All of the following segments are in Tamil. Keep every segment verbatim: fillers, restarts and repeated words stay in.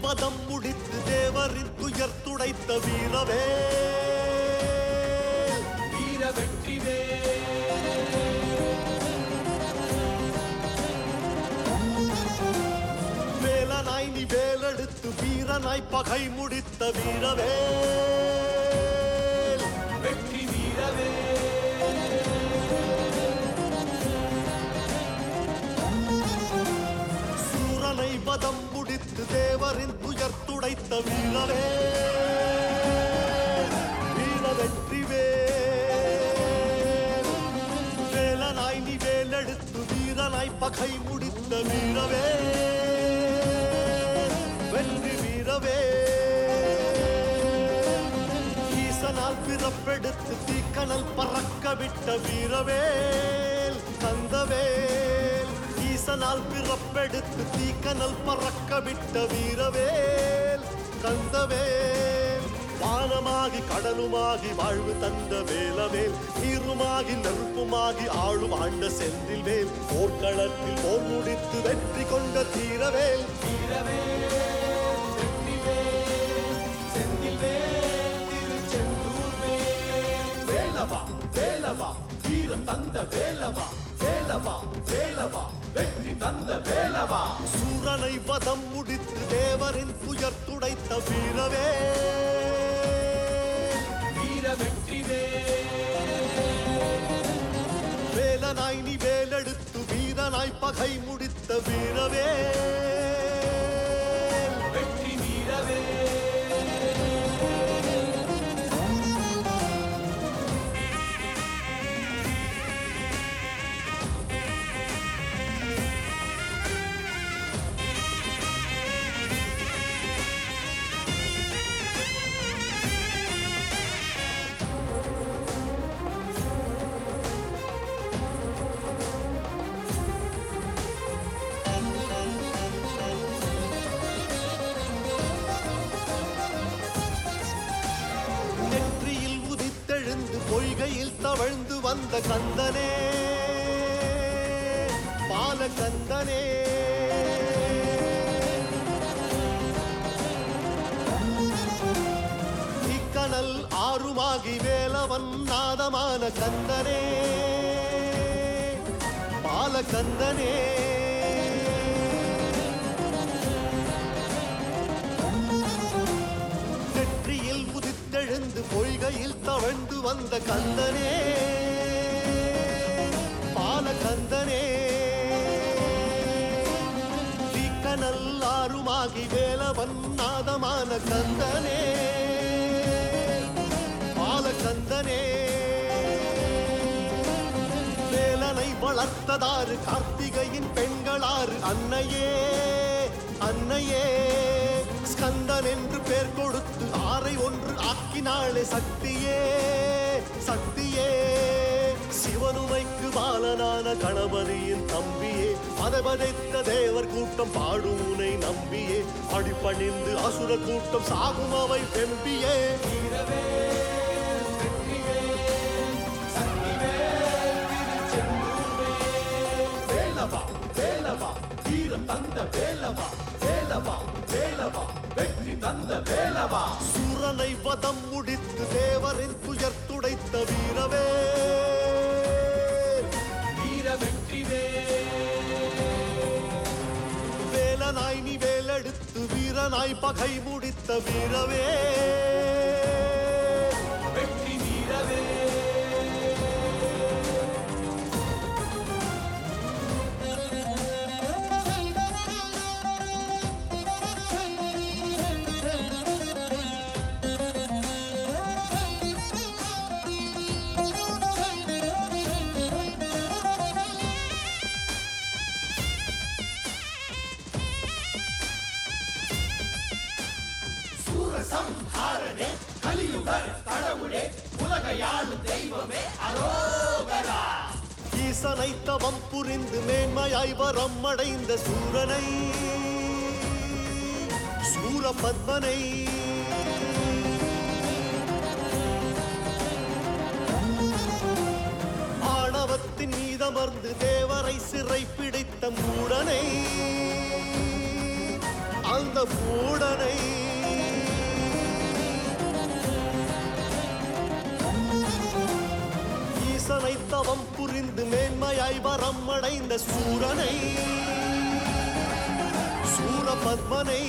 வதம் முடித்து தேவரின் துயர் துடைத்த வீரவே வீர வெற்றிவே வேலனாய் நீ வேலெடுத்து வீரனாய் பகை முடித்த வீரவே வெற்றி வீரவே சூரனை வதம் முடித்து தேவரின் துயர் துடைத்த வீரவே வீர வெற்றிவே வேலனாய் நீ வேலெடுத்து வீரனாய் பகை முடித்த வீரவே வெற்றி வீரவே ஈசனால் பிறப்பெடுத்து தீக்கணல் பறக்க விட்ட வீரவேல் கந்தவேல் ஈசனால் பிறப்பெடுத்து தீக்கணல் பறக்க விட்ட வீரவேல் கந்தவேல் வானமாகி கடலுமாகி வாழ்வு தந்த வேலவேல் நீருமாகி நெருப்புமாகி ஆளும் ஆண்ட செந்தில் வேல் போர்க்களத்தில் போர் முடித்து வெற்றி கொண்ட தீரவேல் வீரவேல் வெற்றிவேல் செந்தில்வேல் திருச்செந்தூர்வேல் வேலவா வேலவா வீரம் தந்த வேலவா வேலவா வேலவா வெற்றி தந்த வேலவா சூரனை வதம் முடித்து தேவரின் துயர் துடைத்த வீரவே வீர வெற்றிவேல் வேலனாய் நீ வேலெடுத்து வீரனாய் பகை முடித்த வீரவே வெற்றி வீரவே பொய்கையில் தவழ்ந்து வந்த கந்தனே பாலகந்தனே இக்கனல் ஆறுமாகி வேலவன் நாதமான கந்தனே பாலகந்தனே நெற்றியில் உதித்தெழுந்து பொய்கையில் தவழ்ந்து வந்த கந்தனே பாலகந்தனே தீக்கனல் ஆறுமாகி வேலவன் நாதமான கந்தனே பாலகந்தனே வேலனை வளர்த்ததாறு கார்த்திகையின் பெண்களாறு அன்னையே அன்னையே ஸ்கந்தன் என்று பேர் கொடுத்து ஆரை ஒன்று ஆக்கினாளே சக்தியே சக்தியே சிவனுமைக்கு பாலனான கணபதியின் தம்பியே மதபதைத்த தேவர் கூட்டம் பாடும் உனை நம்பியே அடிப்பணிந்து அசுர கூட்டம் சாகும் அவை வெம்பியே வீரவேல் வெற்றிவேல் சக்திவேல் திருச்செந்தூர்வேல் வேலவா வேலவா வீரம் தந்த வேலவா வேலவா வேலவா வெற்றி தந்த வேலவா சூரனை வதம் முடித்து தேவரின் துயர் துடைத்த வீரவே வீர வெற்றிவேல் வேலனாய் நீ வேலெடுத்து வீரனாய் பகை முடித்த வீரவே வெற்றி வீரவே சம்ஹாரனே கலியுக கடவுளே உலகையாளு தெய்வமே அரோகரா ஈசனை தவம் புரிந்து மேன்மையாய் வரம் அடைந்த சூரனை சூரபத்மனை ஆணவத்தின் மீதமர்ந்து தேவரை சிறை பிடித்த மூடனை அந்த மூடனை ஈசனை தவம் புரிந்து மேன்மையாய் வரம் அடைந்த சூரனை சூரபத்மனை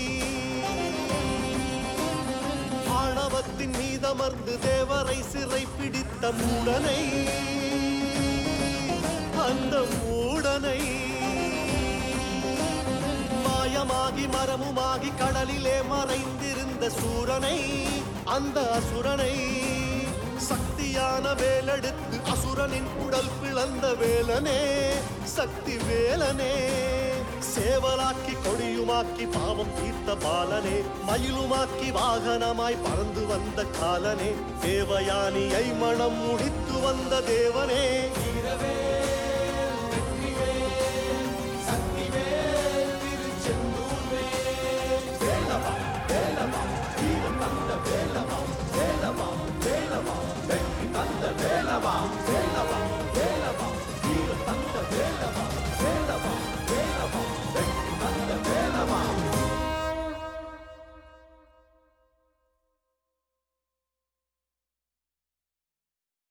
ஆணவத்தின் மீதமர்ந்து தேவரை சிறை பிடித்த மூடனை அந்த மூடனை மாயமாகி மரமுமாகி கடலிலே மறைந்திருந்த சூரனை அந்த அசுரனை சக்தியான வேலெடுத்து அசுரனின் உடல் பிளந்த வேலனே சக்தி வேலனே சேவலாக்கி கொடியுமாக்கி பாவம் தீர்த்த பாலனே மயிலுமாக்கி வாகனமாய் பறந்து வந்த காலனே தேவயானியை மனம் முடித்து வந்த தேவனே